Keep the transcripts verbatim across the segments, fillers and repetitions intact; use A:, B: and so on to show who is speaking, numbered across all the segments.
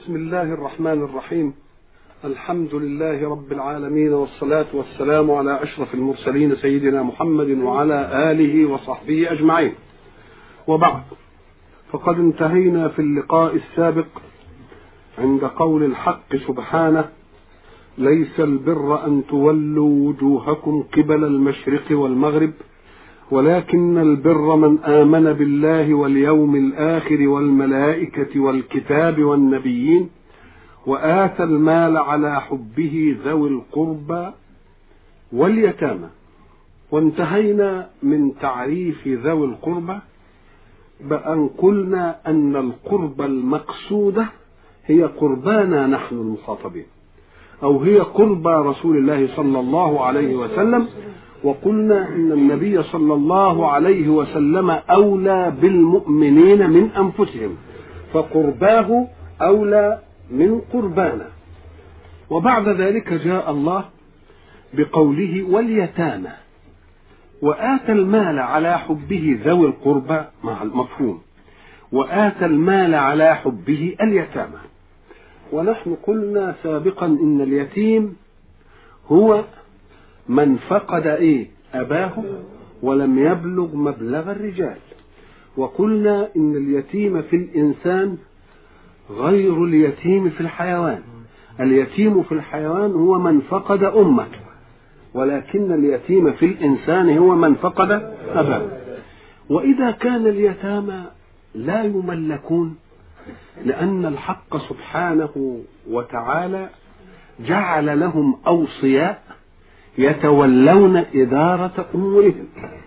A: بسم الله الرحمن الرحيم. الحمد لله رب العالمين، والصلاة والسلام على أشرف المرسلين سيدنا محمد وعلى آله وصحبه أجمعين، وبعد، فقد انتهينا في اللقاء السابق عند قول الحق سبحانه: ليس البر أن تولوا وجوهكم قبل المشرق والمغرب ولكن البر من آمن بالله واليوم الآخر والملائكة والكتاب والنبيين وآتى المال على حبه ذوي القربى واليتامى. وانتهينا من تعريف ذوي القربى بأن قلنا أن القربى المقصودة هي قربانا نحن المخاطبين، أو هي قربى رسول الله صلى الله عليه وسلم. وقلنا إن النبي صلى الله عليه وسلم أولى بالمؤمنين من أنفسهم، فقرباه أولى من قربانا. وبعد ذلك جاء الله بقوله واليتامى، وآتى المال على حبه ذوي القربى مع المفهوم، وآتى المال على حبه اليتامى. ونحن قلنا سابقا إن اليتيم هو من فقد ايه اباه ولم يبلغ مبلغ الرجال. وقلنا ان اليتيم في الانسان غير اليتيم في الحيوان. اليتيم في الحيوان هو من فقد امه، ولكن اليتيم في الانسان هو من فقد اباه. واذا كان اليتامى لا يملكون، لان الحق سبحانه وتعالى جعل لهم اوصياء يتولون إدارة أمورهم،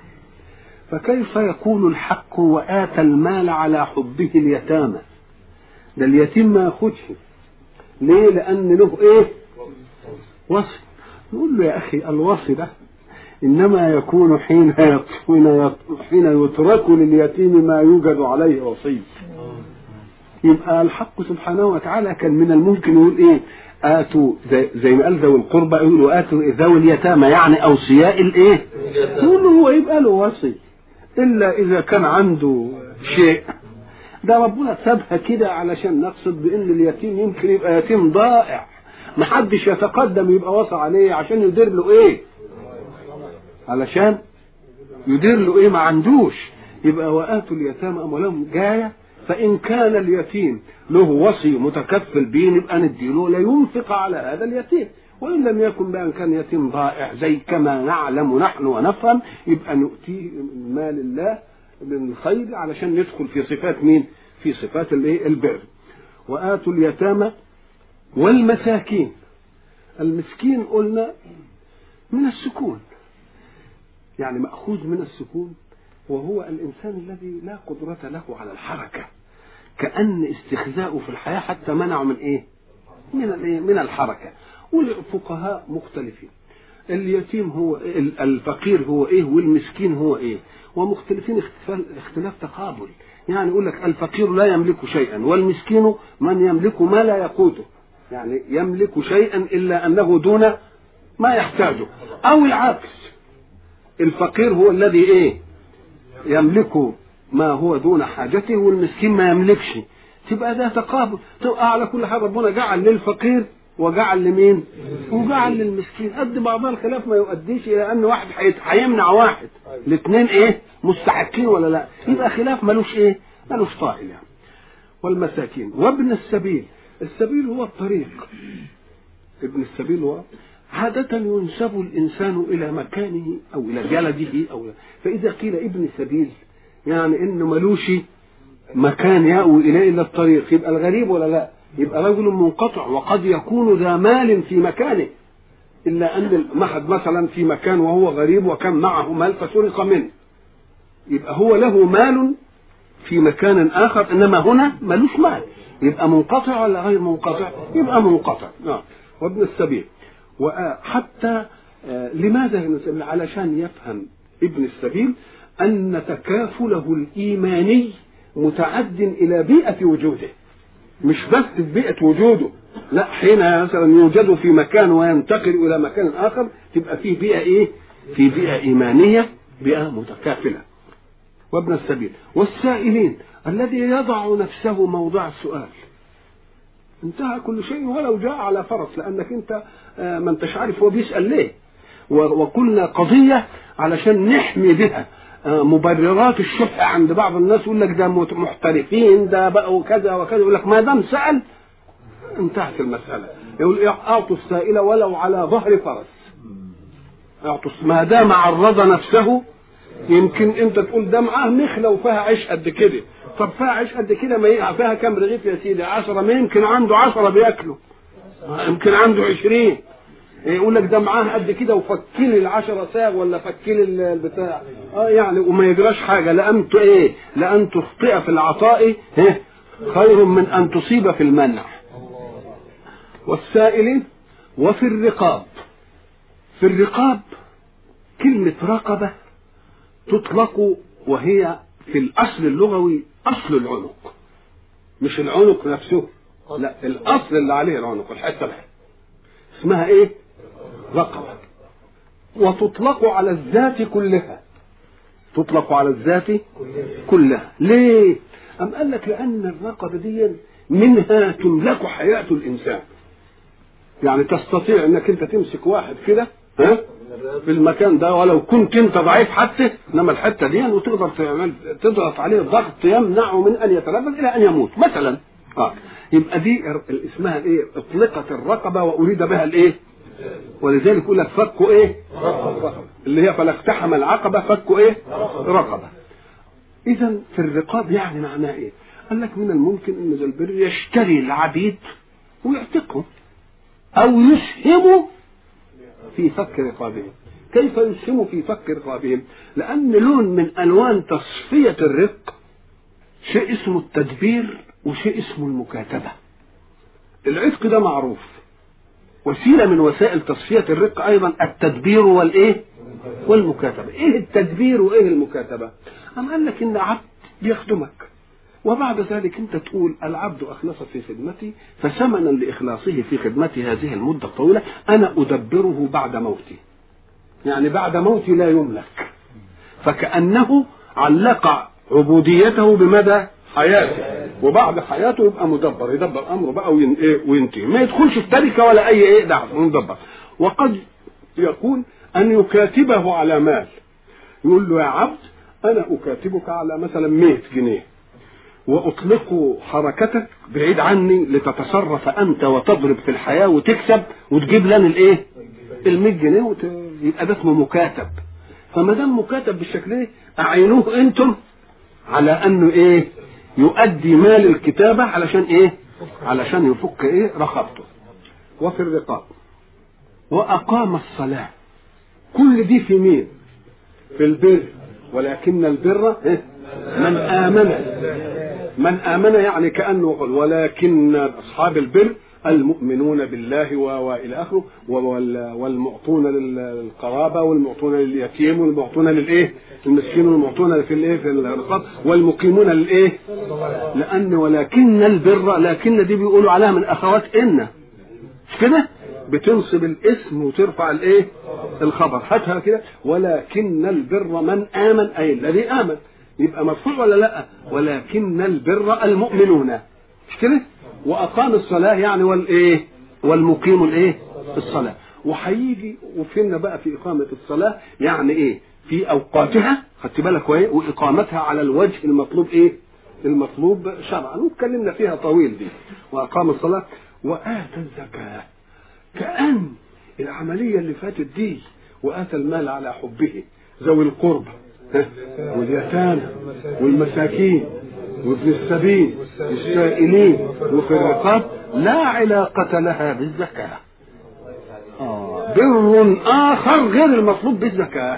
A: فكيف يقول الحق وآتى المال على حبه اليتامى؟ ده اليتيم ما ياخدش. ليه؟ لأن له إيه؟ وصي. نقول له يا أخي الوصي ده إنما يكون حين حين يترك لليتيم ما يوجد عليه وصي. يبقى الحق سبحانه وتعالى كان من الممكن يقول إيه؟ آتوا زي, زي ما قال ذوي القربى، يقولوا آتوا ذوي اليتامى، يعني أوصياء الإيه؟ يقول له هو يبقى له وصي، إلا إذا كان عنده شيء. ده ربنا سابها كده علشان نقصد بأن اليتيم يمكن يبقى يتيم ضائع، محدش يتقدم يبقى وصى عليه عشان يدير له إيه؟ علشان يدير له إيه؟ ما عندوش. يبقى وآتوا اليتامى أموالهم جاية، فإن كان اليتيم له وصي متكفل به نبقى نديله لا ينفق على هذا اليتيم، وإن لم يكن بأن كان يتيم ضائع زي كما نعلم نحن ونفهم، يبقى نؤتيه من مال الله من خير علشان ندخل في صفات مين؟ في صفات البر. وآتوا اليتامى والمساكين. المسكين قلنا من السكون، يعني مأخوذ من السكون، وهو الإنسان الذي لا قدرة له على الحركة، كأن استخزاؤه في الحياة حتى منعه من إيه؟ من الإيه؟ من الحركة. والفقهاء مختلفين، اليتيم هو الفقير هو إيه، والمسكين هو إيه، ومختلفين اختلاف تقابل. يعني يقول لك الفقير لا يملك شيئا، والمسكين من يملك ما لا يقوته، يعني يملك شيئا إلا أنه دون ما يحتاجه، أو العكس، الفقير هو الذي إيه؟ يملك ما هو دون حاجته، والمسكين ما يملكش. تبقى ده تقابل. تبقى على كل حاجه ربنا جعل للفقير وجعل لمين؟ وجعل للمسكين. قد بعضها الخلاف ما يؤديش الى ان واحد هيمنع واحد، الاثنين ايه؟ مستحقين ولا لا؟ يبقى خلاف ملوش ايه؟ ملوش طائل يعني. والمساكين وابن السبيل. السبيل هو الطريق. ابن السبيل هو عادة ينسب الإنسان إلى مكانه أو إلى جلده أو لا. فإذا قيل ابن سبيل يعني إنه ملوش مكان يأوي إليه إلا الطريق، يبقى الغريب ولا لا؟ يبقى رجل منقطع، وقد يكون ذا مال في مكانه، إلا أن المحد مثلا في مكان وهو غريب وكان معه مال فسرق منه، يبقى هو له مال في مكان آخر، إنما هنا ملوش مال، يبقى منقطع ولا غير منقطع؟ يبقى منقطع. نعم. وابن السبيل. وحتى لماذا؟ علشان يفهم ابن السبيل أن تكافله الإيماني متعد إلى بيئة وجوده، مش بس في بيئة وجوده، لا، حين مثلا يوجد في مكان وينتقل إلى مكان آخر تبقى فيه بيئة إيه؟ في بيئة إيمانية، بيئة متكافلة. وابن السبيل. والسائلين الذي يضع نفسه موضع السؤال، انتهى كل شيء ولو جاء على فرس، لانك انت ما انتش عارف هو بيسأل ليه. وقلنا قضية علشان نحمي بها مبررات الشح عند بعض الناس، يقول لك ده محترفين ده بقوا كذا وكذا، يقول لك ما دام سأل انتهت المسألة. يقول اعطوا السائل ولو على ظهر فرس، اعطوا ما دام عرض نفسه. يمكن انت تقول ده معاه مخله وفيها عيش قد كده، طب فيها عيش قد كده ما فيها كام رغيف يا سيدي؟ عشرة، ما يمكن عنده عشرة بياكلوا، يمكن عنده عشرين. يقول لك ده معاه قد كده وفكيل العشرة ساغ ولا فكيل البتاع، اه يعني وما يجراش حاجه. لأن ايه؟ لأن تخطئ في العطاء خير من أن تصيب في المنع. والسائلين وفي الرقاب. في الرقاب كلمة رقبة تطلق وهي في الأصل اللغوي أصل العنق، مش العنق نفسه، لا الأصل اللي عليه العنق، الحتة اللي اسمها ايه؟ رقبة. وتطلق على الذات كلها، تطلق على الذات كلها. ليه؟ أم قال لك لأن الرقبة دي منها تملك حياة الإنسان. يعني تستطيع انك انت تمسك واحد كده ها في المكان ده ولو كنت انت ضعيف حتى، انما الحته دي وتقدر تعمل تضغط عليه ضغط يمنعه من ان يتنفس الى ان يموت مثلا. اه يبقى دي اسمها الايه؟ اطلقت الرقبه واريد بها الايه؟ ولذلك يقول لك فكوا ايه؟ رقبه، اللي هي فلاقتحم العقبه فكوا ايه؟ رقبه. اذا في الرقاب يعني معناه ايه؟ قال لك من الممكن ان ذا البر يشتري العبيد ويعتقهم او يسهم في فك رقابهم. كيف يسهم في فك رقابهم؟ لان لون من الوان تصفيه الرق شيء اسمه التدبير وشيء اسمه المكاتبه. العتق ده معروف، وسيله من وسائل تصفيه الرق ايضا التدبير والايه؟ والمكاتبه. ايه التدبير وايه المكاتبه؟ أم قال لك ان عبد بيخدمك وبعد ذلك انت تقول العبد اخلص في خدمتي، فثمنا لاخلاصه في خدمتي هذه المده الطويله انا ادبره بعد موتي. يعني بعد موتي لا يملك، فكانه علق عبوديته بمدى حياته، وبعد حياته يبقى مدبر، يدبر امره بقى وينتهي، ما يدخلش في تركه ولا اي ايه دعوه، مدبر. وقد يكون ان يكاتبه على مال، يقول له يا عبد انا اكاتبك على مثلا مئة جنيه واطلق حركتك بعيد عني لتتصرف انت وتضرب في الحياه وتكسب وتجيب لنا الايه؟ المئة جنيه وت... يبقى ده اسمه مكاتب. فما دام مكاتب بالشكل ده اعينوه انتم على انه ايه؟ يؤدي مال الكتابه علشان ايه؟ علشان يفك ايه؟ رقبته. وفي الرقاب واقام الصلاه. كل دي في مين؟ في البر. ولكن البر إيه؟ من آمن. من آمن يعني كأنه ولكن أصحاب البر المؤمنون بالله وإلى آخره، والمعطون للقرابة والمعطون لليتيم والمعطون للإيه؟ المسكين والمعطون في الإيه؟ في الرقاب والمقيمون للإيه؟ لأن ولكن البر، لكن دي بيقولوا عليها من أخوات إن، مش كده؟ بتنصب الاسم وترفع الايه؟ الخبر. هاتها كده ولكن البر من آمن، أي الذي آمن، يبقى مرفوع ولا لا؟ ولكن البر المؤمنون، مش كده؟ وأقام الصلاة يعني والايه؟ والمقيم الايه؟ الصلاة. وهيجي وفينا بقى في إقامة الصلاة يعني ايه؟ في أوقاتها، خدت بالك وايه؟ وإقامتها على الوجه المطلوب ايه؟ المطلوب شرعا، واتكلمنا فيها طويل دي. وأقام الصلاة وآتى الزكاة. كأن العملية اللي فاتت دي وآتى المال على حبه ذوي القربى واليتامى والمساكين وابن السبيل والسائلين وفي الرقاب لا علاقة لها بالزكاة. آه. بر آخر غير المطلوب بالزكاة،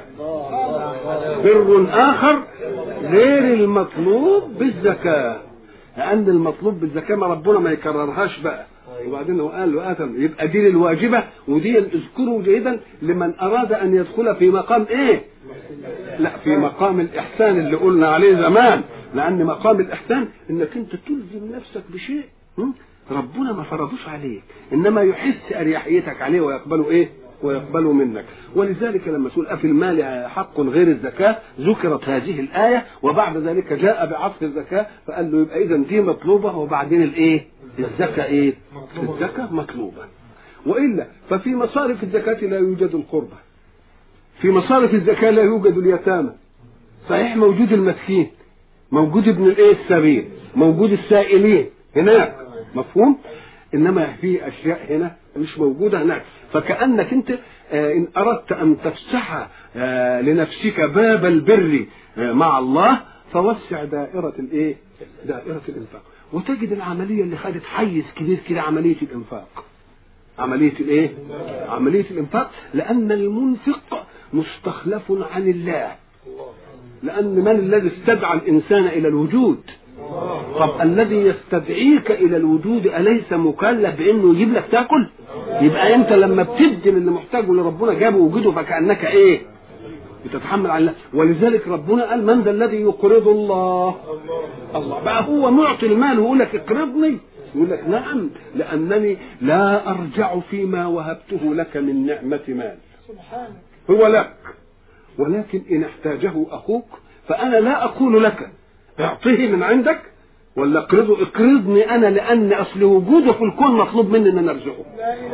A: بر آخر غير المطلوب بالزكاة، لأن المطلوب بالزكاة ما ربنا ما يكررهاش بقى. وبعدين هو قال وآتم، يبقى دي الواجبة، ودي اذكروا جيدا لمن أراد أن يدخل في مقام إيه؟ لا، في مقام الإحسان اللي قلنا عليه زمان. لأن مقام الإحسان إنك أنت تلزم نفسك بشيء ربنا ما فرضوش عليك، إنما يحس أريحيتك عليه ويقبله إيه؟ ويقبل منك. ولذلك لما تقول أفي المال حق غير الزكاة ذكرت هذه الآية، وبعد ذلك جاء بعطف الزكاة فقال له يبقى إذن دي مطلوبة وبعدين الإيه؟ الزكاة إيه؟ الزكاة مطلوبة. وإلا ففي مصارف الزكاة لا يوجد القربة، في مصارف الزكاة لا يوجد اليتامى، صحيح موجود المسكين، موجود ابن الايه السبيل، موجود السائلين هناك، مفهوم؟ انما في اشياء هنا مش موجوده هناك. فكانك انت آه ان اردت ان تفسح آه لنفسك باب البر آه مع الله فوسع دائره الايه؟ دائره الانفاق. وتجد العمليه اللي خدت حيز كبير كده عمليه الانفاق، عمليه الايه؟ عمليه الانفاق، لان المنفق مستخلف عن الله، لأن من الذي استدعى الإنسان إلى الوجود؟ طب الذي يستدعيك إلى الوجود أليس مكلف بأنه يجيب لك تاكل؟ يبقى أنت لما بتدي اللي محتاجه لربنا جابه وجوده فكأنك إيه؟ بتتحمل على الله. ولذلك ربنا قال من ذا الذي يقرض الله؟ الله بقى هو معطي المال ويقول لك اقرضني، يقول لك نعم لأنني لا أرجع فيما وهبته لك من نعمة مال، هو لك، ولكن إن احتاجه أخوك فأنا لا أقول لك اعطيه من عندك ولا اقرضه، اقرضني أنا، لأن أصل وجوده في الكون مطلوب مني أن أنا أرزقه،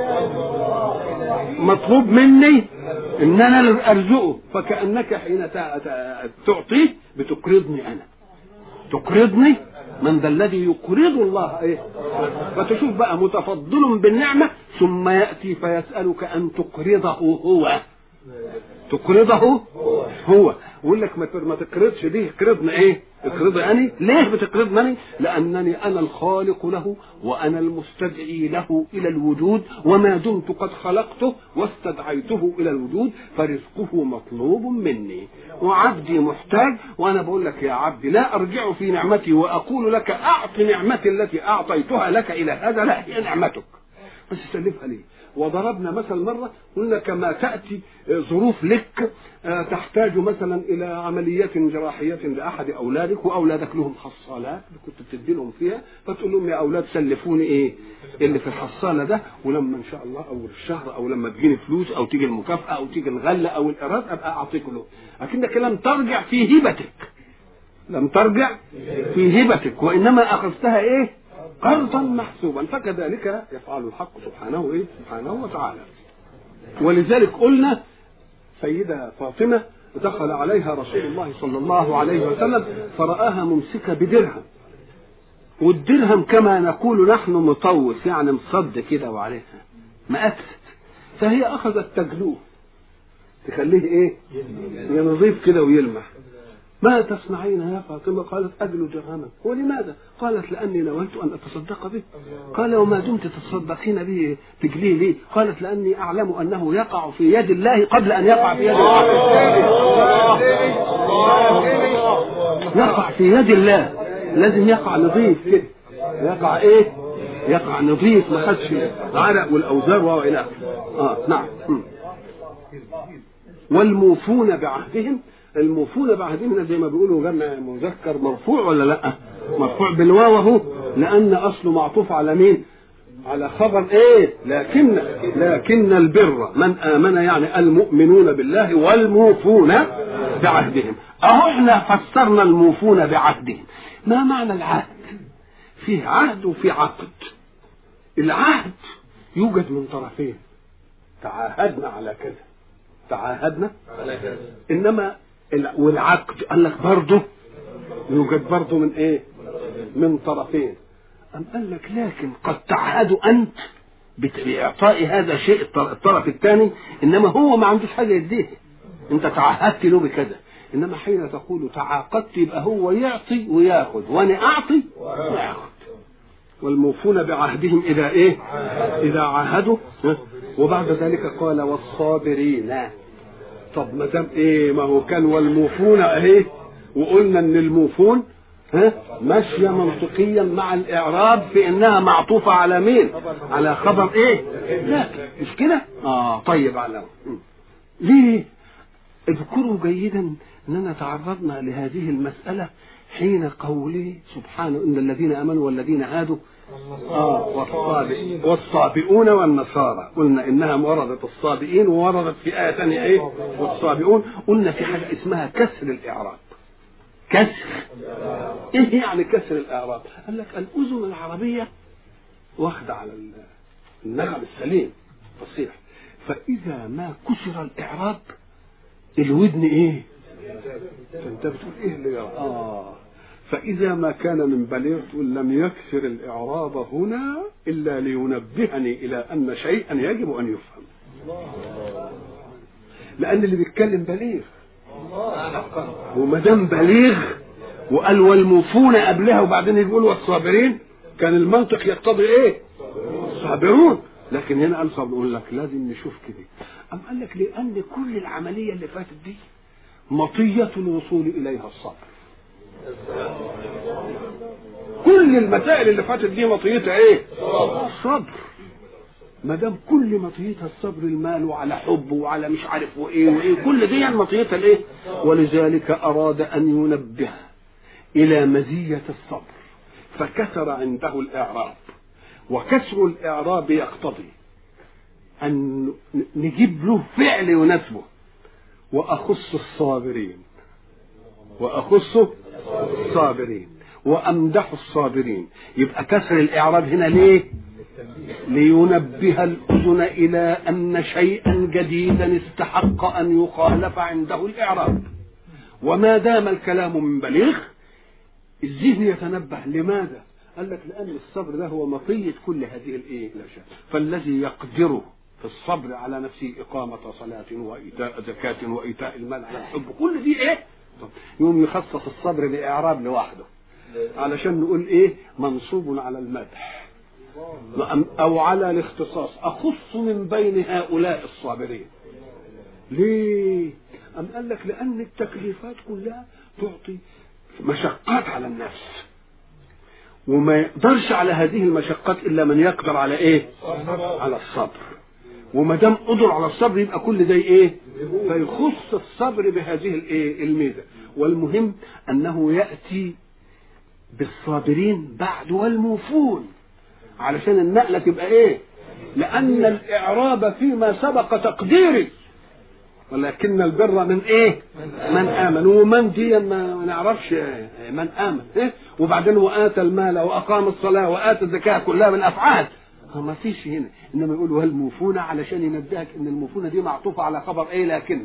A: مطلوب مني أن أنا أرزقه. فكأنك حين تعطيه بتقرضني أنا، تقرضني من ذا الذي يقرض الله إيه؟ فتشوف بقى متفضل بالنعمة ثم يأتي فيسألك أن تقرضه هو، تقرضه هو، يقول لك ما تقرضش دي، اقرضني ايه؟ اقرضي اني. ليه بتقرضني؟ لانني انا الخالق له وانا المستدعي له الى الوجود، وما دمت قد خلقته واستدعيته الى الوجود فرزقه مطلوب مني، وعبدي محتاج، وانا بقول لك يا عبدي لا ارجع في نعمتي واقول لك اعط نعمتي التي اعطيتها لك الى هذا، لا هي نعمتك بس سلفها لي. وضربنا مثل مرة قلنا كما تأتي ظروف لك تحتاج مثلا إلى عملية جراحية لأحد أولادك، وأولادك لهم حصالات كنت بتدي لهم فيها، فتقول لهم يا أولاد سلفوني إيه اللي في الحصالة ده، ولما إن شاء الله أول الشهر أو لما تجيني فلوس أو تيجي المكافأة أو تيجي الغلة أو الإيراد أبقى أعطيك له. لكنك لم ترجع في هبتك، لم ترجع في هبتك، وإنما أخذتها إيه؟ قرضا محسوبا. فكذلك يفعل الحق سبحانه ايه؟ سبحانه وتعالى. ولذلك قلنا سيدة فاطمة دخل عليها رسول الله صلى الله عليه وسلم فرآها ممسكة بدرهم، والدرهم كما نقول نحن مطوس يعني مصد كده وعليها مأكست، فهي أخذت تجلوه تخليه ايه؟ ينظيف كده ويلمح. ما تصنعين يا فاطمة؟ قالت أجل درهما. ولماذا؟ قالت لأني نويت أن أتصدق به. قال وما دمت تتصدقين به تجليه ليه؟ قالت لأني أعلم أنه يقع في يد الله قبل أن يقع في يد الله، يقع في يد الله لازم يقع نظيف كده، يقع إيه؟ يقع نظيف ما خدش العرق والأوزار وإلى آه نعم. والموفون بعهدهم، الموفون بعهدهم زي ما بيقولوا جمع مذكر مرفوع ولا لا؟ مرفوع بالواو اهو، لان اصله معطوف على مين؟ على خبر ايه؟ لكن لكن البر من امن، يعني المؤمنون بالله والموفون بعهدهم. اهو احنا فسرنا الموفون بعهدهم. ما معنى العهد؟ فيه عهد وفيه عقد. العهد يوجد من طرفين، تعاهدنا على كذا، تعاهدنا على كذا. انما والعقد قال لك برضه يوجد برضه من ايه؟ من طرفين. أم قال لك لكن قد تعهدوا انت باعطاء هذا شيء الطرف الثاني، انما هو ما عندوش حاجه يديه، انت تعهدت له بكذا، انما حين تقول تعاقدت يبقى هو يعطي وياخذ وانا اعطي وياخذ. والموفون بعهدهم اذا ايه؟ اذا عاهدوا. وبعد ذلك قال والصابرين. طب ما دام ايه؟ ما هو كان والموفون اهي، وقلنا ان الموفون ها ماشيه منطقيا مع الاعراب في انها معطوفه على مين؟ على خبر ايه؟ لا مش كده؟ اه طيب على ليه؟ اذكروا جيدا اننا تعرضنا لهذه المساله حين قوله سبحانه ان الذين امنوا والذين هادوا آه والصابئين والصابئون والنصارى. قلنا إنها وردت الصابئين ووردت في آية ثانية إيه والصابئون. قلنا في حاجة اسمها كسر الإعراب. كسر إيه يعني كسر الإعراب؟ قال لك الأذن العربية واخدة على النغم السليم فصيح، فإذا ما كسر الإعراب الودن إيه؟ فأنت بتقول إيه اللي جرى؟ آه فإذا ما كان من بليغ تقول لم يكسر الإعراب هنا إلا لينبهني إلى أن شيئا يجب أن يفهم، لأن اللي بيتكلم بليغ وما دام بليغ وقال والموفون قبلها وبعدين يقول والصابرين، كان المنطق يقتضي إيه؟ الصابرون، لكن هنا قال صابرون. يقول لك لازم نشوف كده. أم قال لك لأن كل العملية اللي فاتت دي مطية الوصول إليها الصبر. كل المسائل اللي فاتت دي مطيتها ايه؟ الصبر. ما دام كل مطيتها الصبر، المال وعلى حب وعلى مش عارف وايه وايه، كل دي مطيتها الايه؟ ولذلك اراد ان ينبه الى مزية الصبر فكسر عنده الاعراب. وكسر الاعراب يقتضي ان نجيب له فعل يناسبه. واخص الصابرين واخص الصابرين وامدح الصابرين. يبقى كسر الاعراب هنا ليه؟ لينبه الاذن الى ان شيئا جديدا استحق ان يخالف عنده الاعراب. وما دام الكلام من بليغ الذهن يتنبه. لماذا؟ قال لك لان الصبر ده هو مطية كل هذه الايه الاشياء. فالذي يقدر في الصبر على نفسه اقامة صلاة وايتاء زكاة وايتاء المال على الحب، كل دي ايه؟ يوم يخصص الصبر بإعراب لوحده علشان نقول ايه؟ منصوب على المدح او على الاختصاص. اخص من بين هؤلاء الصابرين. ليه؟ ام قال لك لان التكليفات كلها تعطي مشقات على النفس، وما يقدرش على هذه المشقات الا من يقدر على ايه؟ على الصبر. وما دام قدر على الصبر يبقى كل ده ايه؟ فيخص الصبر بهذه الايه الميزه. والمهم انه ياتي بالصابرين بعد والموفون علشان النقله تبقى ايه؟ لان الاعراب فيما سبق تقديري، ولكن البر من ايه؟ من امن. ومن دي ما نعرفش من امن إيه؟ وبعدين واتى المال واقام الصلاه واتى الزكاه كلها من افعال، ما فيش هنا. انما يقول والموفون علشان ينبهك ان الموفونه دي معطوفه على خبر ايه؟ لكن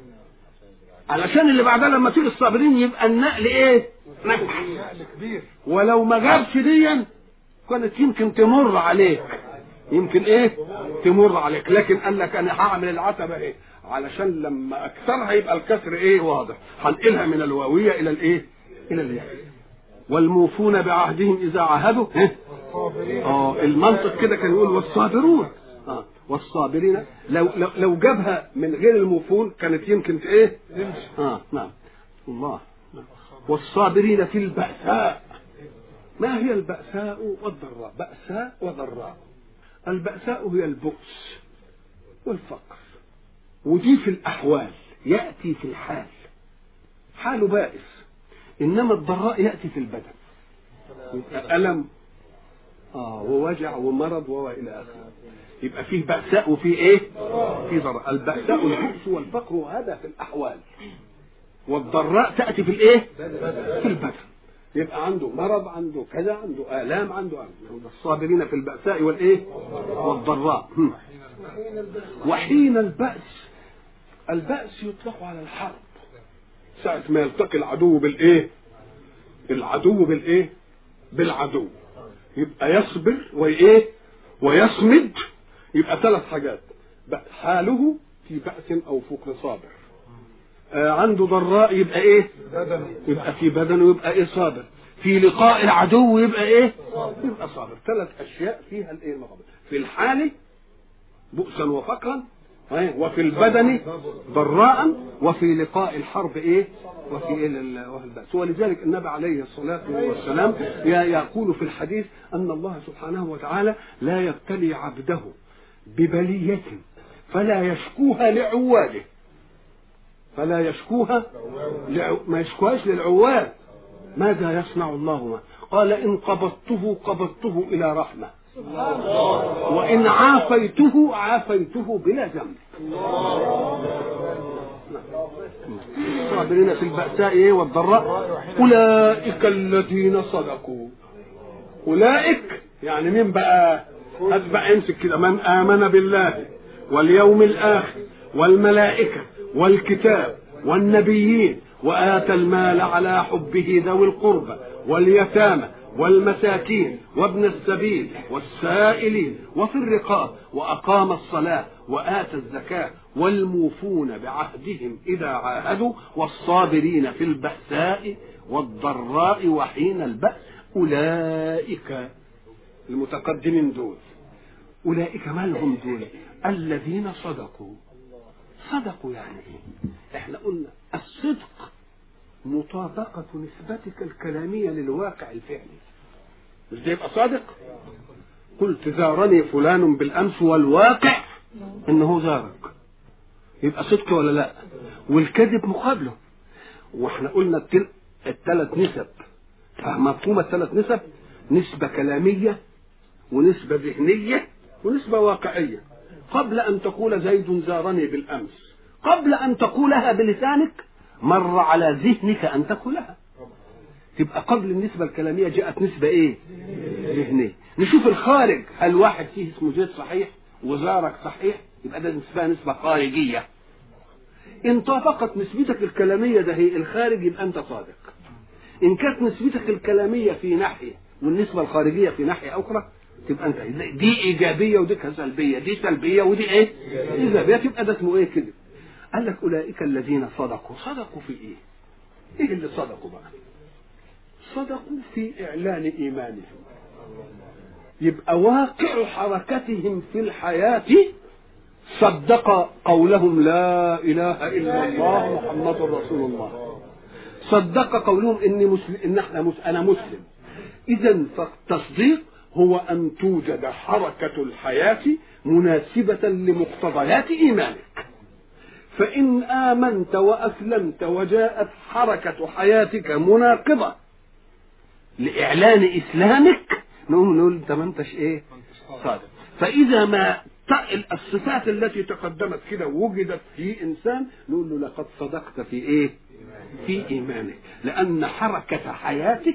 A: علشان اللي بعدها لما تيجي الصابرين يبقى النقل ايه؟ نقل كبير. ولو ما جابش ديا كانت يمكن تمر عليك، يمكن ايه؟ تمر عليك. لكن قال لك انا هعمل العتبه ايه؟ علشان لما اكثرها يبقى الكسر ايه؟ واضح. هنقلها من الواويه الى الايه؟ الى الياء. والموفون بعهدهم اذا عاهدوا إيه؟ اه المنطق كده كان يقول والصابرون اه والصابرين. لو لو, لو جابها من غير الموفون كانت يمكن ايه؟ اه نعم الله. والصابرين في البأساء. ما هي البأساء والضراء؟ بأساء وضراء. البأساء هي البؤس والفقر، ودي في الأحوال يأتي في الحال، حاله بائس. إنما الضراء يأتي في البدن، يبقى ألم آه ووجع ومرض وإلى آخره. يبقى فيه بأساء وفيه إيه؟ في ضراء. البأساء البؤس والفقر وهذا في الأحوال، والضراء تأتي في الإيه؟ في البدن. يبقى عنده مرض، عنده كذا، عنده آلام، عنده عنده الصابرين في البأساء والإيه؟ والضراء. وحين البأس، البأس يطلق على الحرب، ساعة ما يلتقي العدو بالإيه؟ العدو بالإيه؟ بالعدو. يبقى يصبر وإيه؟ ويصمد. يبقى ثلاث حاجات: حاله في بأس أو فقر صابر، آه عنده ضراء يبقى إيه؟ يبقى في بدنه يبقى إيه؟ صابر. في لقاء العدو يبقى إيه؟ يبقى صابر. ثلاث أشياء فيها الإيه؟ المقابل. في الحال بؤسا وفقرا، وفي البدن ضراء، وفي لقاء الحرب ايه؟ وفي ايه؟ البأس. ولذلك النبي عليه الصلاة والسلام يقول في الحديث ان الله سبحانه وتعالى لا يبتلي عبده ببلية فلا يشكوها لعواله، فلا يشكوها لعو... ما يشكوهاش للعوال، ماذا يصنع الله معه؟ قال إن قبضته قبضته إلى رحمة، وإن عافيته عافيته بلا ذنب. صابرين في البأساء والضراء أولئك الذين صدقوا. أولئك يعني مين بقى؟ هات بقى امسك كده، من آمن بالله واليوم الآخر والملائكة والكتاب والنبيين وآتى المال على حبه ذوي القربى واليتامى والمساكين وابن السبيل والسائلين وفي الرقاب وأقام الصلاة وآتى الزكاة والموفون بعهدهم إذا عاهدوا والصابرين في البأساء والضراء وحين البأس أولئك المتقدمين دول. أولئك ما لهم دول؟ الذين صدقوا. صدقوا يعني ايه؟ احنا قلنا الصدق مطابقة نسبتك الكلامية للواقع الفعلي. مش ده يبقى صادق؟ قلت زارني فلان بالأمس والواقع انه زارك، يبقى صدق ولا لا؟ والكذب مقابله. واحنا قلنا الثلاث نسب، فمفهوم الثلاث نسب؟ نسبة كلامية ونسبة ذهنية ونسبة واقعية. قبل أن تقول زيد زارني بالأمس، قبل أن تقولها بلسانك مر على ذهنك أن تقولها، تبقى قبل النسبة الكلامية جاءت نسبة إيه؟ ذهنية. نشوف الخارج، هل واحد فيه اسمه زيد صحيح وزارك صحيح؟ يبقى ده نسبة نسبة خارجية. إن طابقت نسبتك الكلامية ده هي الخارج يبقى أنت صادق. إن كانت نسبتك الكلامية في ناحية والنسبة الخارجية في ناحية أخرى تبقى أنت دي إيجابية ودي سلبية، دي سلبية ودي إيه؟ إيجابية، تبقى ده اسمه إيه كده؟ قال لك أولئك الذين صدقوا. صدقوا في إيه؟ إيه اللي صدقوا بقى؟ صدقوا في إعلان إيمانهم. يبقى واقع حركتهم في الحياة صدق قولهم لا إله إلا الله محمد رسول الله. صدق قولهم إني مسلم، إن إحنا مس... أنا مسلم. إذن فالتصديق هو أن توجد حركة الحياة مناسبة لمقتضيات إيمانك. فإن آمنت وأسلمت وجاءت حركة حياتك مناقضة لإعلان إسلامك نقوم نقول أنت ما أنتش إيه؟ صادق. فإذا ما الصفات التي تقدمت كده وجدت في إنسان نقول له لقد صدقت في إيه؟ في إيمانك، لأن حركة حياتك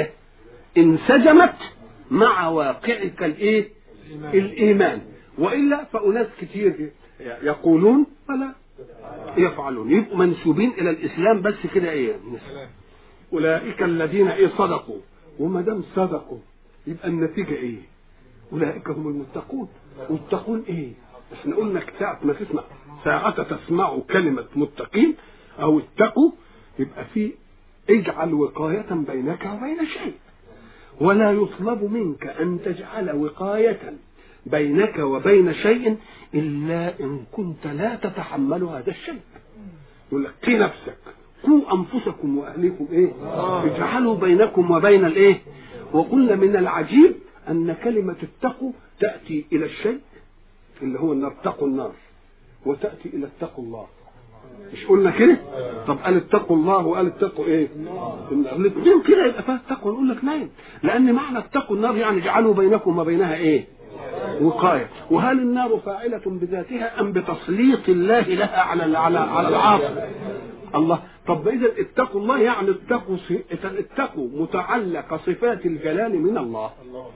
A: انسجمت مع واقعك الإيه؟ الإيمان. وإلا فأناس كتير يقولون ولا يفعلون، يبقوا منسوبين إلى الإسلام بس كده إيه؟ أولئك الذين إيه؟ صدقوا. وما دام صدقوا يبقى النتيجة إيه؟ أولئك هم المتقون. والتقون إيه؟ إحنا قلنا ساعة ما تسمع ساعة تسمع كلمة متقين أو اتقوا يبقى في اجعل وقاية بينك وبين شيء، ولا يطلب منك أن تجعل وقاية بينك وبين شيء إلا إن كنت لا تتحمل هذا الشيء. يقول لك قي نفسك، قوا أنفسكم وأهليكم إيه؟ اجعلوا بينكم وبين الإيه؟ وقلنا من العجيب أن كلمة اتقوا تأتي إلى الشيء اللي هو النار، اتقوا النار، وتأتي إلى اتقوا الله. مش قلنا كده؟ طب قال اتقوا الله وقال اتقوا ايه؟ النار. الاثنين كده يبقى فيها اتقوا. نقول لك نايم، لأن معنى اتقوا النار يعني اجعلوا بينكم وبينها ايه؟ وقاية. وهل النار فاعلة بذاتها أم بتسليط الله لها على على على العاصي؟ الله. طب إذا اتقوا الله يعني اتقوا اتقوا متعلق صفات الجلال من الله،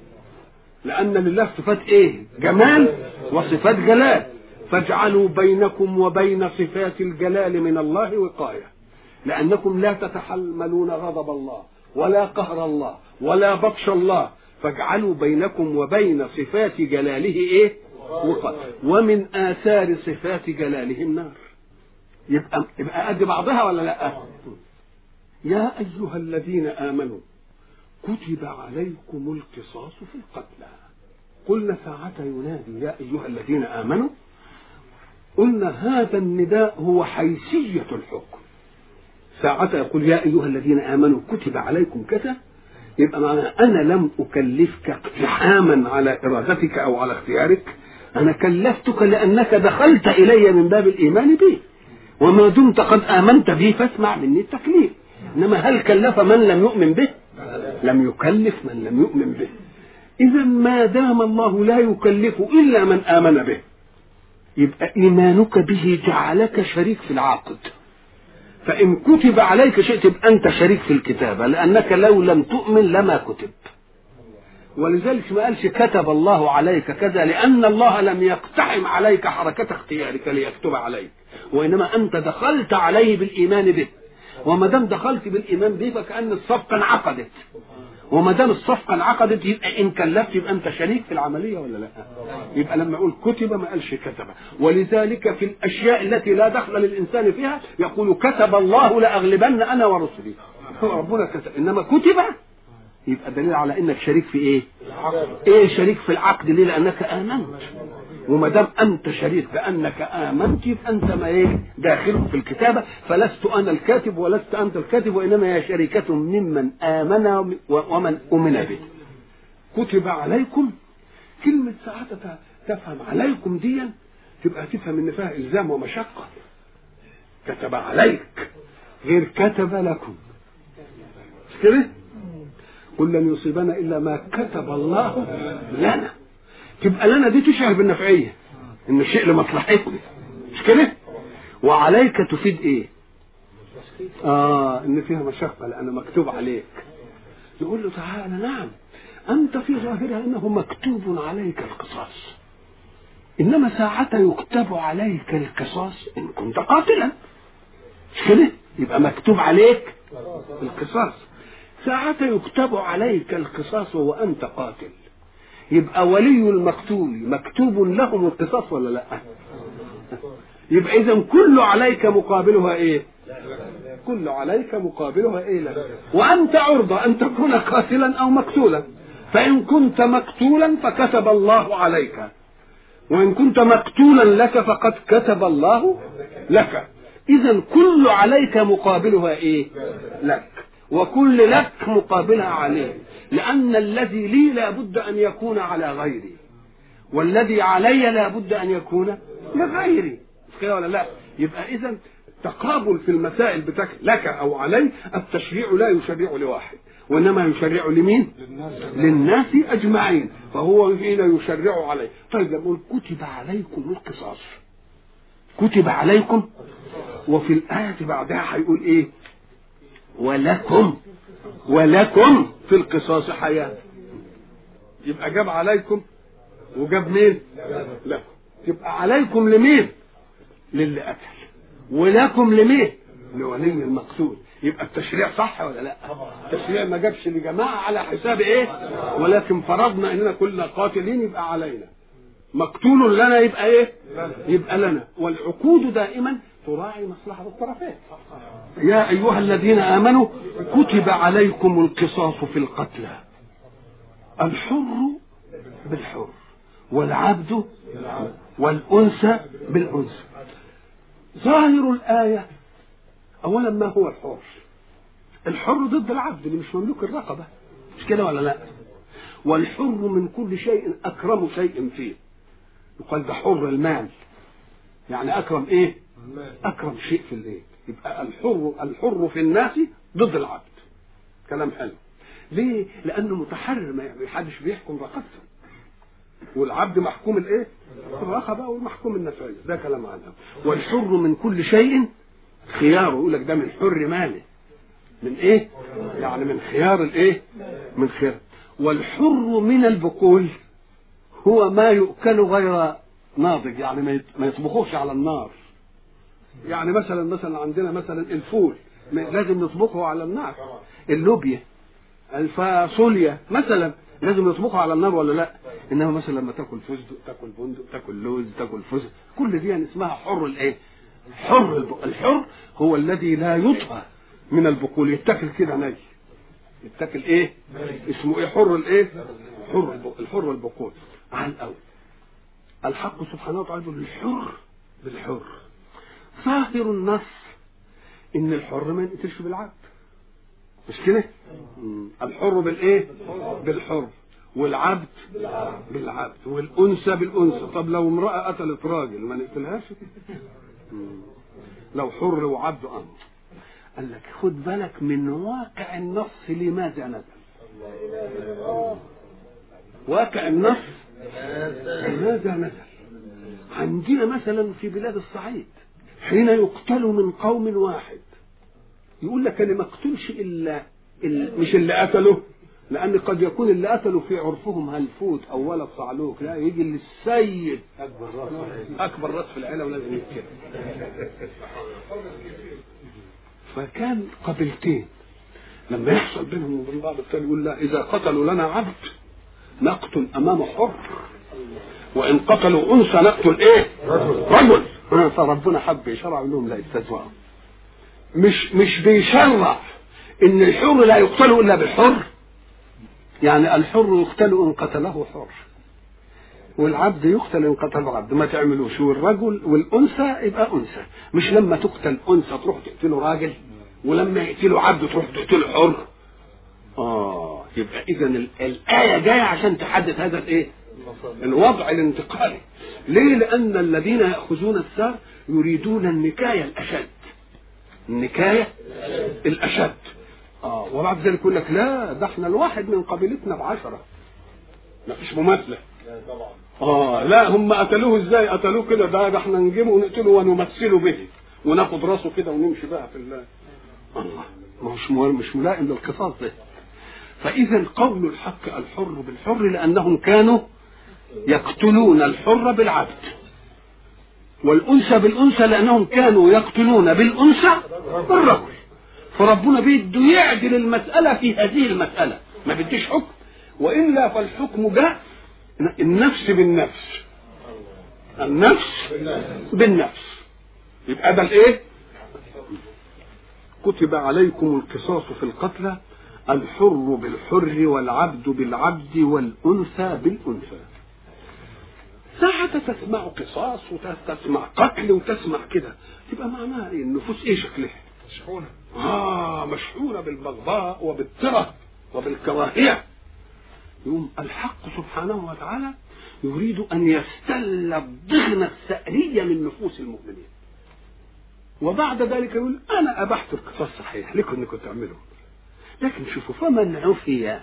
A: لأن لله صفات ايه؟ جمال وصفات جلال. فاجعلوا بينكم وبين صفات الجلال من الله وقاية، لأنكم لا تتحملون غضب الله ولا قهر الله ولا بطش الله، فاجعلوا بينكم وبين صفات جلاله ايه؟ وقاية. ومن آثار صفات جلاله النار. يبقى يبقى قد بعضها ولا لا؟ يا أيها الذين آمنوا كتب عليكم القصاص في القتلى. قلنا ساعة ينادي يا أيها الذين آمنوا، قلنا هذا النداء هو حيثية الحكم. ساعة يقول يا أيها الذين آمنوا كتب عليكم كذا، يبقى معنى أنا لم أكلفك اقتحاما على إرادتك أو على اختيارك، أنا كلفتك لأنك دخلت إلي من باب الإيمان به، وما دمت قد آمنت به فاسمع مني التكليف. انما هل كلف من لم يؤمن به؟ لم يكلف من لم يؤمن به. اذا ما دام الله لا يكلف الا من امن به، يبقى ايمانك به جعلك شريك في العقد. فان كتب عليك شيء تبقى انت شريك في الكتابه، لانك لو لم تؤمن لما كتب. ولذلك ما قالش كتب الله عليك كذا، لان الله لم يقتحم عليك حركه اختيارك ليكتب عليك، وانما انت دخلت عليه بالايمان به. وما دام دخلت بالايمان به فكأن الصفقه انعقدت، وما دام الصفقه انعقدت يبقى ان كلفت يبقى انت شريك في العمليه ولا لا؟ يبقى لما يقول كتب ما قالش كتب. ولذلك في الاشياء التي لا دخل للانسان فيها يقول كتب الله لاغلبن انا ورسلي، ربنا كتب. انما كتب يبقى دليل على انك شريك في ايه؟ ايه شريك في العقد؟ ليه؟ لانك امنت. وما دام انت شريك بانك امنت يبقى انت ما ايه؟ داخل في الكتابه. فلست انا الكاتب ولست انت الكاتب، وانما هي شركه ممن امن ومن امن به. كتب عليكم، كلمه ساعتها تفهم عليكم دي تبقى تفهم ان فيها الزام ومشقه. كتب عليك غير كتب لكم، مش كده؟ قل لن يصيبنا الا ما كتب الله لنا. تبقى لنا دي تشعر بالنفعيه، ان الشيء لمصلحتنا، مش كده؟ وعليك تفيد ايه؟ اه ان فيها مشقه لان مكتوب عليك. يقول له تعالى نعم انت في ظاهرها انه مكتوب عليك القصاص، انما ساعة يكتب عليك القصاص ان كنت قاتلا، مش كده؟ يبقى مكتوب عليك القصاص. ساعة يكتب عليك القصاص وأنت قاتل، يبقى ولي المقتول مكتوب لهم القصاص ولا لا؟ يبقى إذن كل عليك مقابلها إيه؟ كل عليك مقابلها إيه؟ لا. وأنت عرضة أن تكون قاتلا أو مقتولا، فإن كنت مقتولا فكتب الله عليك، وإن كنت مقتولا لك فقد كتب الله لك. إذن كل عليك مقابلها إيه؟ لك، وكل لك مقابلها عليه، لأن الذي لي لا بد أن يكون على غيري، والذي علي لا بد أن يكون لغيري، مش كده ولا لا؟ يبقى إذن تقابل في المسائل بتاعك لك أو علي. التشريع لا يشرع لواحد، وإنما يشرع لمين؟ للناس أجمعين، فهو حين يشرع عليه. طيب يقول كتب عليكم القصاص، كتب عليكم، وفي الآية بعدها هيقول إيه؟ ولكم، ولكم في القصاص حياة. يبقى جاب عليكم وجاب مين؟ لكم. تبقى عليكم لمين؟ للي قتل، ولكم لمين؟ لولي المقتول. يبقى التشريع صح ولا لا؟ التشريع ما جابش لجماعة على حساب ايه؟ ولكن فرضنا اننا كلنا قاتلين يبقى علينا، مقتول لنا يبقى ايه؟ يبقى لنا. والعقود دائما تراعي مصلحة الطرفين. يا أيها الذين آمنوا كتب عليكم القصاص في القتلى، الحر بالحر والعبد والأنثى بالأنثى. ظاهر الآية أولا ما هو الحر؟ الحر ضد العبد اللي مش مملوك الرقبة، مش كده ولا لا؟ والحر من كل شيء أكرم شيء فيه، يقال ده حر المال، يعني أكرم إيه؟ أكرم شيء في الايه. يبقى الحر الحر في الناس ضد العبد. كلام حلو. ليه؟ لأنه متحرر، ما حدش بيحكم رقبته، والعبد محكوم الايه؟ الرقبة والمحكوم النفعية. ده كلام عنها. والحر من كل شيء خياره، يقول لك ده من حر ماله، من ايه؟ يعني من خيار الايه؟ من خيار. والحر من البقول هو ما يؤكل غير ناضج، يعني ما يطبخوش على النار. يعني مثلا مثلا عندنا مثلا الفول لازم نطبخه على النار، اللوبيا الفاصوليا مثلا لازم نطبخه على النار ولا لا؟ انما مثلا لما تاكل فستق، تاكل بندق، تاكل لوز، تاكل فستق، كل دي يعني اسمها حر الايه؟ حر البقول. الحر هو الذي لا يطهى من البقول، يتاكل كده ني، يتاكل ايه؟ اسمه ايه؟ حر الايه؟ حر البقول. الحر البقول. على الاول الحق سبحانه وتعالى يقول الحر بالحر. ظاهر النص ان الحر ما يقتلش بالعبد، مش كده؟ الحر بالايه؟ بالحر، والعبد بالعبد، والانثى بالانثى. طب لو امراه قتلت راجل ما نقتلهاش؟ لو حر وعبد امر. قال لك خد بالك من واقع النص لماذا نزل. واقع النص لماذا نزل. عندنا مثلا في بلاد الصعيد حين يقتل من قوم واحد يقول لك انا ما اقتلش الا مش اللي قتله، لان قد يكون اللي قتلوا في عرفهم هلفوت او ولد صعلوك، لا يجي للسيد اكبر راس اكبر راس في العيله ولازم يتكلم. فكان قبيلتين لما يحصل بينهم وبين بعض الثاني يقول لا اذا قتلوا لنا عبد نقتل امامه حر، وان قتلوا انثى نقتل ايه رجل. فربنا حب يشرع لهم لا يستهزئوا، مش مش بيشرع ان الحر لا يقتل الا بالحر، يعني الحر يقتل ان قتله حر والعبد يقتل ان قتله عبد، ما تعملوش. والرجل والانثى يبقى انثى، مش لما تقتل انثى تروح تقتله راجل ولما يقتله عبد تروح تقتله حر. اه يبقى اذا الايه جايه عشان تحدد هذا الايه الوضع الانتقالي. ليه؟ لان الذين ياخذون الثار يريدون النكايه الاشد، النكايه الاشد. اه وبعد ذلك يقول لك لا ده احنا الواحد من قبيلتنا بعشرة، ما فيش مماثله. اه لا هم قتلوه ازاي؟ قتلوه كده، ده, ده احنا نجيبه ونقتله ونمثله به وناخد راسه كده ونمشي بقى في الله. الله مش مش ملائم للقصاص ده. فاذا قول الحق الحر بالحر لانهم كانوا يقتلون الحر بالعبد، والانثى بالانثى لانهم كانوا يقتلون بالانثى بالرجل. فربنا بيده يعدل المساله في هذه المساله، ما بديش حكم، والا فالحكم جاء النفس بالنفس، النفس بالنفس. يبقى ده الايه؟ كتب عليكم القصاص في القتلى الحر بالحر والعبد بالعبد والانثى بالانثى. ساعة تسمع قصاص وتسمع قتل وتسمع كده تبقى معناها ايه؟ النفوس ايه شكلها؟ مشحونة. اه مشحونة بالبغضاء وبالتره وبالكراهية. يوم الحق سبحانه وتعالى يريد ان يستل الضغن الثأرية من نفوس المؤمنين، وبعد ذلك يقول انا ابحت القصاص صحيح لكم انكم تعملوا، لكن شوفوا فمن عفي.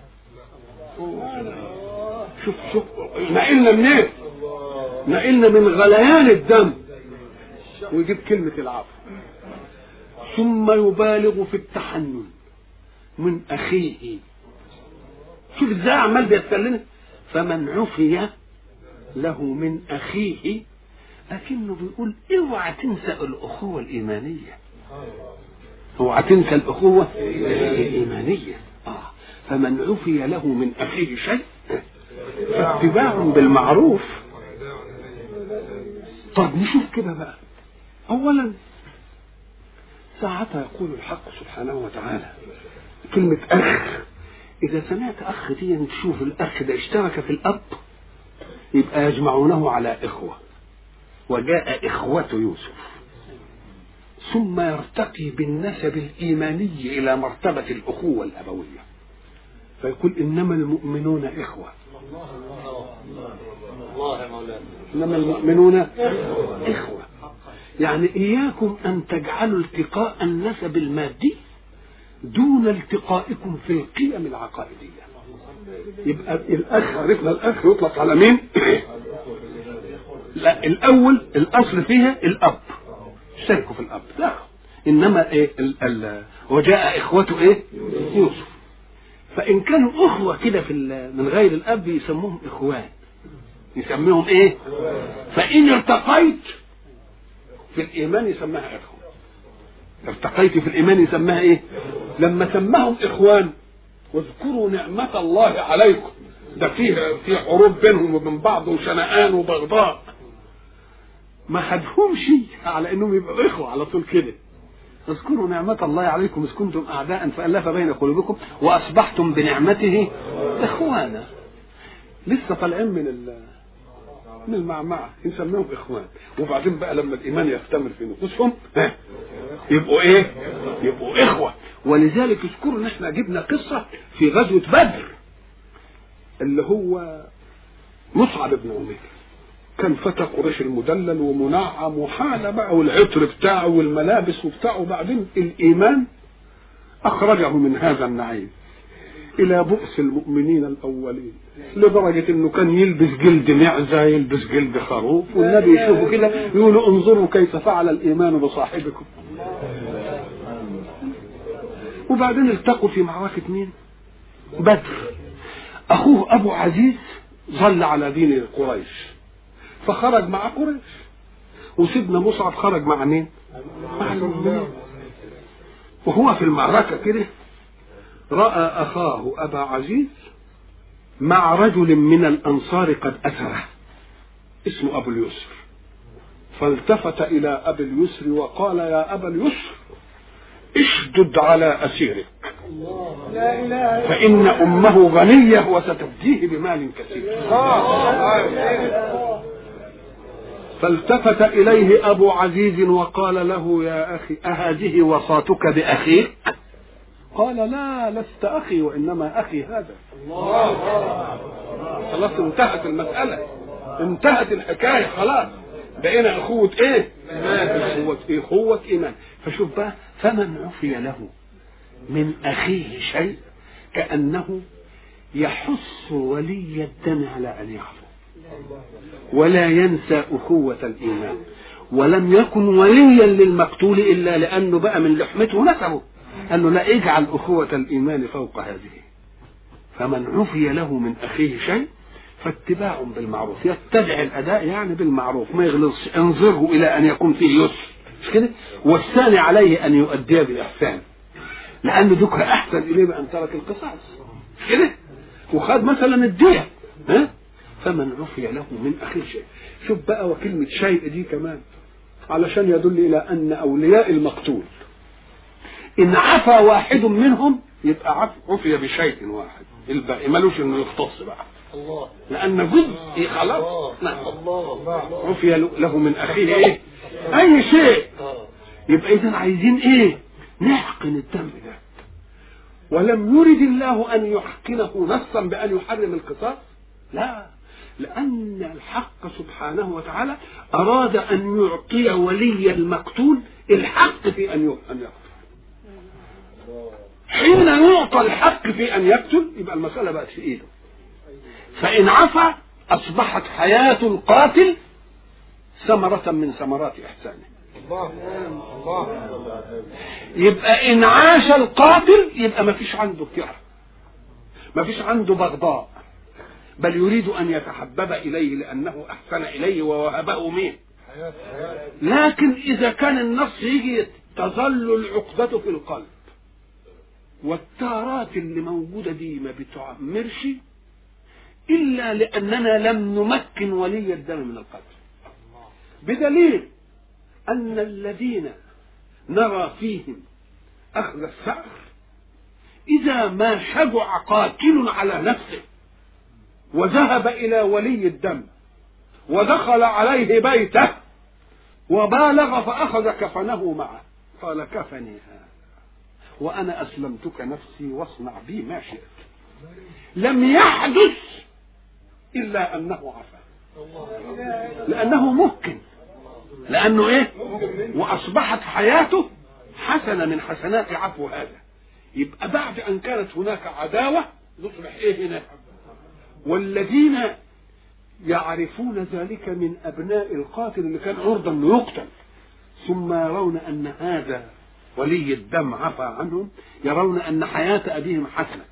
A: شوف شوف نقلنا منين؟ نقلنا من غليان الدم ويجيب كلمة العفو. ثم يبالغ في التحنن من اخيه. شوف ازاي عمال بيتكلم فمن عفي له من اخيه، لكنه بيقول اوعى تنسى الاخوه الايمانيه، اوعى تنسى الاخوه الايمانيه. اه فمن عفي له من اخيه شيء فاتباع بالمعروف. طب نشوف كده بقى. اولا ساعتها يقول الحق سبحانه وتعالى كلمه اخ. إذا سمعت أخ دي تشوف الأخ ده اشترك في الأب يبقى يجمعونه على إخوة، وجاء إخوة يوسف، ثم يرتقي بالنسب الإيماني إلى مرتبة الأخوة الأبوية، فيقول إنما المؤمنون إخوة. إنما المؤمنون إخوة، يعني إياكم أن تجعلوا التقاء النسب المادي دون التقائكم في القيم العقائدية. يبقى الأخ عرفنا الأخ يطلق على مين؟ لا الأول الأصل فيها الأب، شاركوا في الأب. لا إنما إيه ال ال وجاء إخوته إيه؟ يوسف. فإن كانوا أخوة كده في من غير الأب يسموهم إخوان، يسميهم إيه؟ فإن ارتقيت في الإيمان يسمها إخوة، ارتقيت في الإيمان يسمها إيه؟ لما سماهم إخوان واذكروا نعمة الله عليكم، ده فيه في حروب بينهم وبين بعض وشنآن وبغضاء، ما خدهمش على إنهم يبقوا إخوة على طول كده. اذكروا نعمة الله عليكم إذ كنتم أعداء فألف بين قلوبكم وأصبحتم بنعمته إخوانا. لسه طالعين من ال من المعمعة نسميهم إخوان، وبعدين بقى لما الإيمان يختمر في نفوسهم ها يبقوا إيه؟ يبقوا إخوة. ولذلك اذكروا إن إحنا جبنا قصة في غزوة بدر اللي هو مصعب بن عمير، كان فتى قريش المدلل ومنعم وحالة بقى والعطر بتاعه والملابس وبتاعه، وبعدين الإيمان أخرجه من هذا النعيم إلى بؤس المؤمنين الأولين، لدرجة إنه كان يلبس جلد معزة، يلبس جلد خروف، والنبي يشوفه كده يقولوا انظروا كيف فعل الإيمان بصاحبكم. وبعدين التقوا في معركة مين؟ بدر. أخوه أبو عزيز ظل على دين قريش فخرج مع قريش، وسيدنا مصعب خرج مع مين؟ مع المؤمنين. وهو في المعركة كده رأى أخاه أبا عزيز مع رجل من الأنصار قد أثره اسمه أبو اليسر، فالتفت إلى أبي اليسر وقال يا أبا اليسر اشدد على أسيرك فإن أمه غنية وستفديه بمال كثير. فالتفت إليه أبو عزيز وقال له يا أخي أهذه وصاتك بأخيك؟ قال لا لست أخي وإنما أخي هذا. خلاص انتهت المسألة، انتهت الحكاية، خلاص بقينا أخوة إيه؟ أخوة إيه؟ أخوة إيمان. فشوف بقى فمن عفي له من أخيه شيء كأنه يحث ولي الدم على أن يعفو ولا ينسى أخوة الإيمان، ولم يكن وليا للمقتول إلا لأنه بقى من لحمته نسبه، أنه لا يجعل أخوة الإيمان فوق هذه. فمن عفي له من أخيه شيء فاتباع بالمعروف، يتبع الأداء يعني بالمعروف، ما يغلظش، انظره إلى أن يكون فيه يسر، مش كده؟ والثاني عليه أن يؤديه بإحسان، لأن ذكر أحسن إليه بأن ترك القصاص، مش كده؟ وخد مثلا الدية، ها؟ فمن عفي له من أخيه شيء. شوف بقى وكلمة شيء دي كمان علشان يدل إلى أن أولياء المقتول إن عفى واحد منهم يبقى عفي بشيء واحد، الباقي ملوش إنه يختص بقى، لأن جزء خلاص عفي له من أخيه إيه؟ أي شيء. يبقى إذن عايزين إيه؟ نحقن الدم ده، ولم يرد الله أن يحقنه نصا بأن يحرم القصاص، لا، لأن الحق سبحانه وتعالى أراد أن يعطي ولي المقتول الحق في أن يقتل. حين يعطى الحق في أن يقتل يبقى المسألة بقت في إيده، فإن عفى أصبحت حياة القاتل ثمرة من ثمرات إحسانه. يبقى إن عاش القاتل يبقى ما فيش عنده كره، ما فيش عنده بغضاء، بل يريد أن يتحبب إليه لأنه أحسن إليه ووهبه مين. لكن إذا كان النص يجي تظل العقدة في القلب، والتارات اللي موجودة دي ما بتعمرش إلا لأننا لم نمكن ولي الدم من القتل، بدليل أن الذين نرى فيهم أخذ الثأر إذا ما شجع قاتل على نفسه وذهب إلى ولي الدم ودخل عليه بيته وبالغ فأخذ كفنه معه قال كفني هذا وأنا أسلمتك نفسي واصنع بي ما شئت، لم يحدث إلا أنه عفا، لأنه ممكن، لأنه إيه؟ وأصبحت حياته حسنة من حسنات عفو هذا. يبقى بعد أن كانت هناك عداوة نصبح إيه هنا؟ والذين يعرفون ذلك من أبناء القاتل اللي كان عرضا أنه يقتل ثم يرون أن هذا ولي الدم عفى عنهم، يرون أن حياة أبيهم حسنة،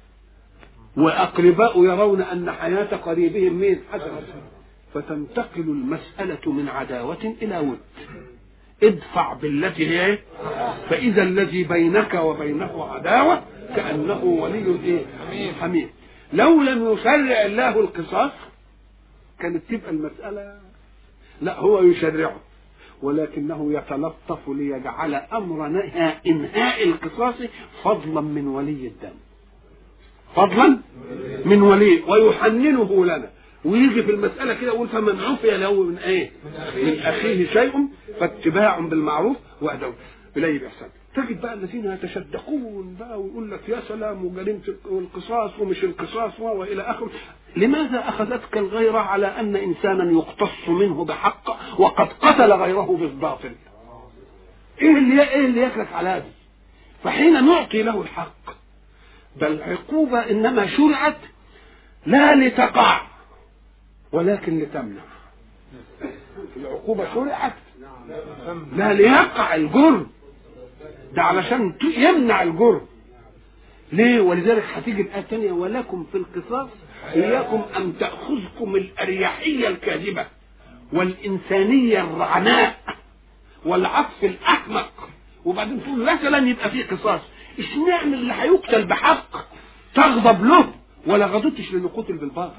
A: وأقرباء يرون أن حياة قريبهم مين حسنة، فتنتقل المسألة من عداوة إلى ود. ادفع بالتي هي، فإذا الذي بينك وبينه عداوة كأنه ولي إيه؟ حميم. لو لم يشرع الله القصاص كانت تبقى المسألة، لا هو يشرعه ولكنه يتلطف ليجعل أمر إنهاء القصاص فضلا من ولي الدم، فضلا من ولي، ويحننه لنا، ويجي في المسألة كده يقول فمن عفي له من ايه؟ من أخيه شيء فاتباع بالمعروف وأداء إليه بإحسان. تجد بقى الذين يتشدقون بقى ويقول لك يا سلام وجريمة القصاص ومش القصاص وإلى آخره. لماذا أخذتك الغيرة على أن إنسانا يقتص منه بحق وقد قتل غيره بالباطل؟ إيه اللي إيه اللي يكلك على هذا؟ فحين نعطي له الحق، بل عقوبة إنما شرعت لا لتقع ولكن لتمنع. العقوبة شرعت لا ليقع الجرم، ده علشان يمنع الجرم. ليه؟ ولذلك هتيجي الآية الثانية ولكم في القصاص إياكم أن تأخذكم الأريحية الكاذبة والإنسانية الرعناء والعطف الأحمق، وبعدين تقول مثلا يبقى فيه قصاص. اشمعنى اللي هيقتل بحق تغضب له ولا غضبتش للي قتل بالباطل؟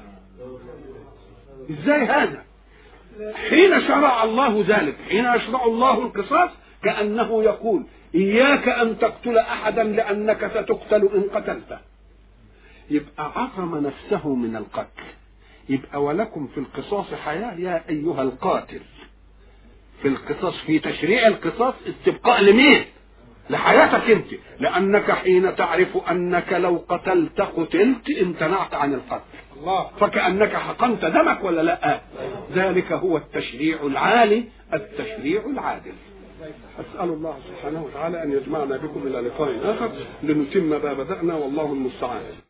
A: ازاي هذا؟ حين شرع الله ذلك، حين يشرع الله القصاص كأنه يقول إياك أن تقتل أحدا لأنك ستقتل إن قتلته، يبقى عصم نفسه من القتل. يبقى ولكم في القصاص حياة يا أيها القاتل. في القصاص، في تشريع القصاص استبقاء لمين؟ لحياتك انت، لأنك حين تعرف أنك لو قتلت قتلت امتنعت عن القتل، فكأنك حقنت دمك ولا لا؟ ذلك هو التشريع العالي، التشريع العادل. أسأل الله سبحانه وتعالى أن يجمعنا بكم إلى لقاء آخر لنتم ما بدأنا، والله المستعان.